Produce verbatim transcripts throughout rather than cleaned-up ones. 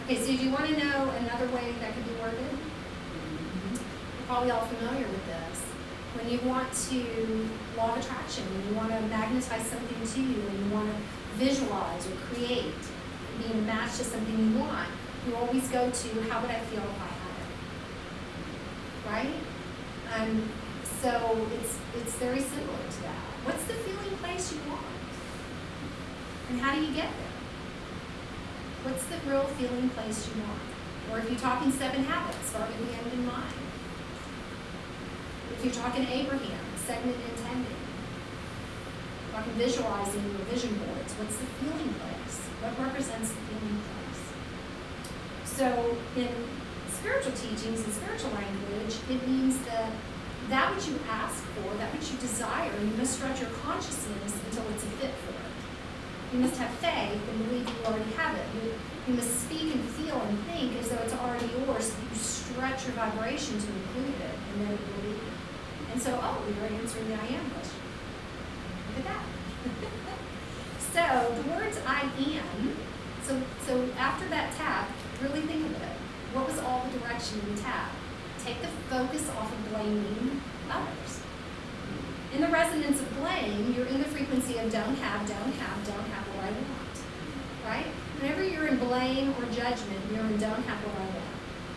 Okay, so do you want to know another way that could be worded? You're probably all familiar with this. When you want to, law of attraction, when you want to magnetize something to you, when you want to visualize or create, being a match to something you want, you always go to, how would I feel if I had it? Right? Um, so it's, it's very similar to that. What's the feeling place you want? And how do you get there? What's the real feeling place you want? Or if you're talking seven habits, start with the end in mind. If you're talking Abraham, segment intending. Talking visualizing your vision boards, what's the feeling place? What represents the feeling place? So in spiritual teachings and spiritual language, it means that that which you ask for, that which you desire, you must stretch your consciousness until it's a fit for it. You must have faith and believe you already have it. You, you must speak and feel and think as though it's already yours. You stretch your vibration to include it, and then it will be. And so, oh, we are answering the I am question. Look at that. So the words I am, so, so after that tab, really think of it. What was all the direction in the tab? Take the focus off of blaming others. In the resonance of blame, you're in the frequency of don't have, don't have, don't have what I want. Right? Whenever you're in blame or judgment, you're in don't have what I want.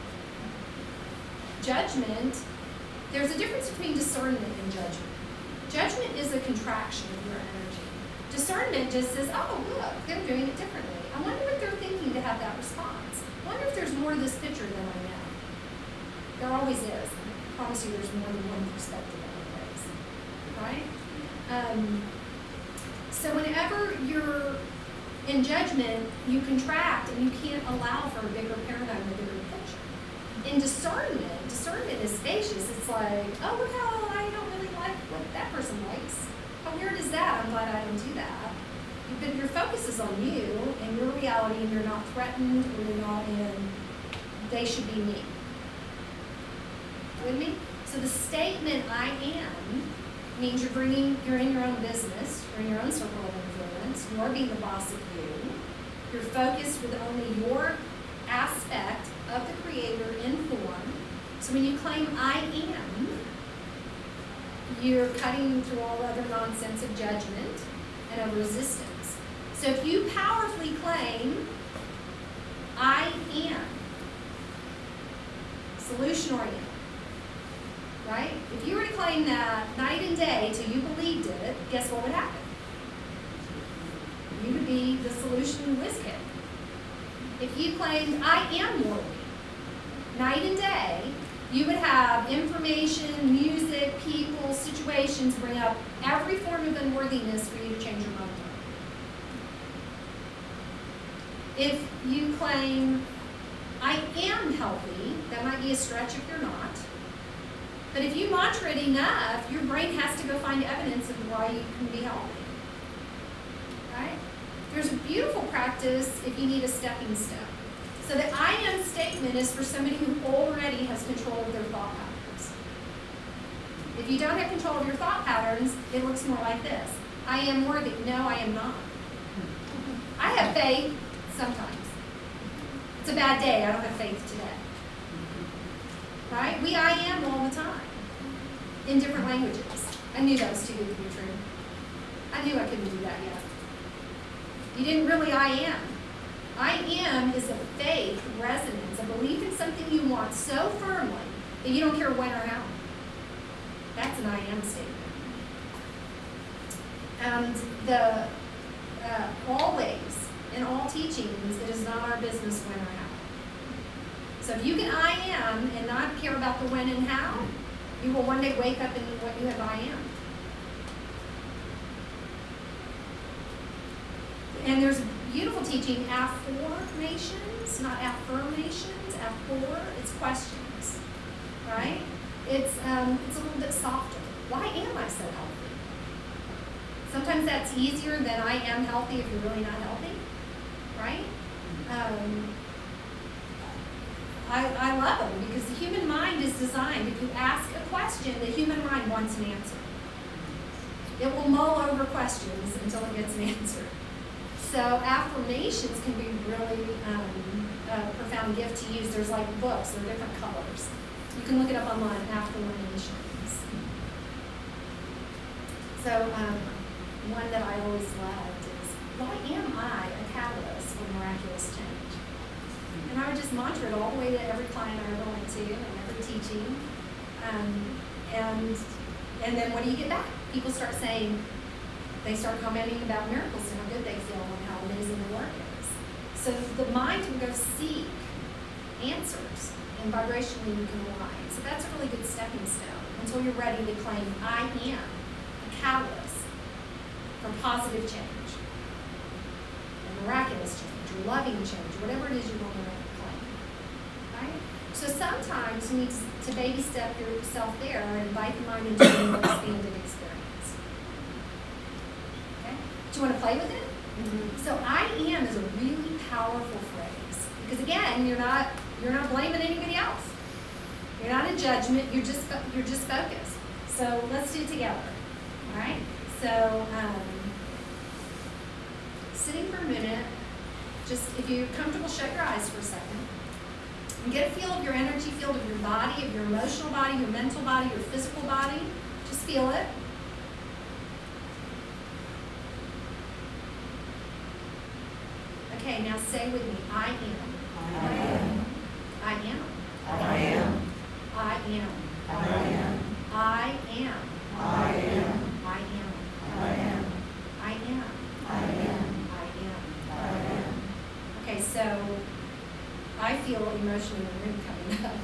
Judgment, there's a difference between discernment and judgment. Judgment is a contraction of your energy. Discernment just says, oh, look, they're doing it differently. I wonder what they're thinking to have that response. I wonder if there's more to this picture than I know. There always is. I promise you there's more than one perspective always. Right? Um, so whenever you're in judgment, you contract and you can't allow for a bigger paradigm, a bigger picture. In discernment, discernment is spacious. It's like, oh, look how I don't really like what that person likes. How weird is that? I'm glad I don't do that. But your focus is on you and your reality, and you're not threatened, or you're not in, they should be me. With me? So the statement I am means you're bringing, you're in your own business, you're in your own circle of influence, you're being the boss of you, you're focused with only your aspect of the creator in form. So when you claim I am, you're cutting through all other nonsense of judgment and of resistance. So if you powerfully claim I am, solution oriented, right? If you were to claim that night and day till you believed it, guess what would happen? You would be the solution whiz kid. If you claimed I am worthy, night and day, you would have information, music, people, situations bring up every form of unworthiness for you to change your mind on. If you claim I am healthy, that might be a stretch if you're not. But if you mantra it enough, your brain has to go find evidence of why you can be healthy. Right? There's a beautiful practice if you need a stepping stone. So the I am statement is for somebody who already has control of their thought patterns. If you don't have control of your thought patterns, it looks more like this. I am worthy. No, I am not. I have faith sometimes. It's a bad day. I don't have faith today. Right? We I am all the time. In different languages. I knew that was too good to be true. I knew I couldn't do that yet. You didn't really I am. I am is a faith, resonance, a belief in something you want so firmly that you don't care when or how. That's an I am statement. And the uh, always, in all teachings, it is not our business when or how. So if you can I am and not care about the when and how, you will one day wake up in what you have I am. And there's beautiful teaching, affirmations, not affirmations, affor, it's questions, right? It's, um, it's a little bit softer. Why am I so healthy? Sometimes that's easier than I am healthy if you're really not healthy, right? Um, I, I love them because the human mind is designed, if you ask a question, the human mind wants an answer. It will mull over questions until it gets an answer. So affirmations can be really um, a profound gift to use. There's like books, they're different colors. You can look it up online, affirmations. So um, one that I always loved is, why am I a catalyst for miraculous change? And I would just mantra it all the way to every client I ever went to and every teaching. Um, and and then what do you get back? People start saying, they start commenting about miracles and how good they feel and how amazing the work is. So the mind can go seek answers, and vibrationally you can align. So that's a really good stepping stone until you're ready to claim, I am a catalyst for positive change, and miraculous change, or loving change, or whatever it is you want to claim. Right? So sometimes you need to, to baby step yourself there and invite the mind into a more expanded experience. Okay? Do you want to play with it? Mm-hmm. So I am is a really powerful phrase. Because again, you're not you're not blaming anybody else. You're not in judgment, you're just you're just focused. So let's do it together. All right? So um, sitting for a minute, just if you're comfortable, shut your eyes for a second. And get a feel of your energy field of your body, of your emotional body, your mental body, your physical body. Just feel it. Okay, now say with me, I am. I am. I am. I am. I am. I am. I am. I am. I am. I am. I am. I am. I am. I am. Okay, so I feel emotion in the room coming up.